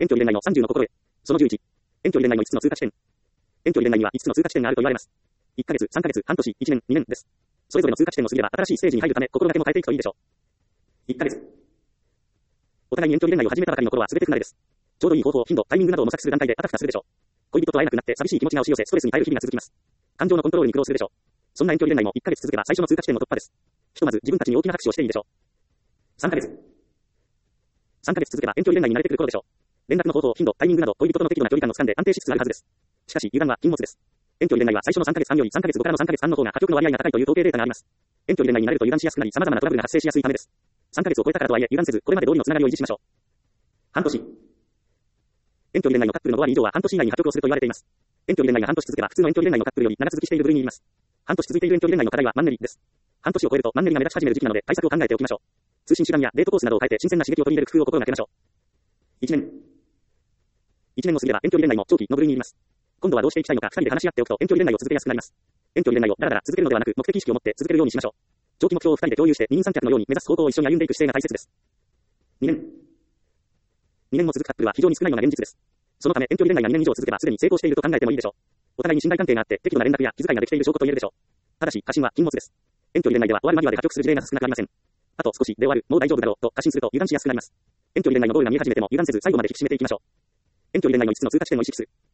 遠距離恋愛の30の心得。その11。遠距離恋愛の5つの通過地点。遠距離恋愛には5つの通過地点があると言われます。1ヶ月、3ヶ月、半年、1年、2年です。それぞれの通過地点を過ぎれば新しいステージに入るため心がけも変えていくといいでしょう。1ヶ月。お互いに遠距離恋愛を始めたばかりの頃は全て不慣れです。ちょうどいい方法、頻度、タイミングなどを模索する段階であたふたするでしょう。恋人と会えなくなって寂しい気持ちが押し寄せストレスに耐える日々が続きます。感情のコントロールに苦労するでしょう。そんな遠距離恋愛も1ヶ月続けば最初の通過地点の突破です。ひとまず自分たちに大きな拍手をしていいでしょう。3ヶ月。3ヶ月続けば遠距離恋愛に慣れてくる頃でしょう。連絡の方法、頻度、タイミングなど恋人との適度な距離感を掴んで安定しつつあるはずです。しかし油断は禁物です。遠距離恋愛は最初の3ヶ月半より3ヶ月後からの3ヶ月半の方が破局の割合が高いという統計データがあります。遠距離恋愛に慣れると油断しやすくなり様々なトラブルが発生しやすいためです。3ヶ月を超えたからとはいえ油断せずこれまで通りのつながりを維持しましょう。半年。遠距離恋愛のカップルの5割以上は半年以内に破局をすると言われています。遠距離恋愛が半年続けば普通の遠距離恋愛のカップルより長続きしている部類にいます。半年続いている遠距離恋愛の課題はマンネリです。半年を超えるとマンネリが目立ち始める時期なので対策を考えておきましょう。通信手段やデートコースなどを変えて新鮮な刺激を取り入れる工夫を心がけましょう。1年。1年を過ぎれば遠距離恋愛も長期の部類にいます。今度はどうしていきたいのか2人で話し合っておくと遠距離恋愛を続けやすくなります。遠距離恋愛をだらだら続けるのではなく目的意識を持って続けるようにしましょう。長期目標を2人で共有して二人三脚のように目指す方向を一緒に歩んでいく姿勢が大切です。2年。2年も続くカップルは非常に少ないのが現実です。そのため遠距離恋愛が2年以上続けばすでに成功していると考えてもいいでしょう。お互いに信頼関係があって適度な連絡や気遣いができている証拠と言えるでしょう。ただし過信は禁物です。遠距離恋愛では終わる間際で破局する事例が少なくありません。あと少しで終わる、もう大丈夫だろうと過信すると油断しやすくなります。遠距離恋愛のゴールが見え始めても油断せず最後まで引き締めていきましょう。遠距離恋愛の5つの通過地点を意識する。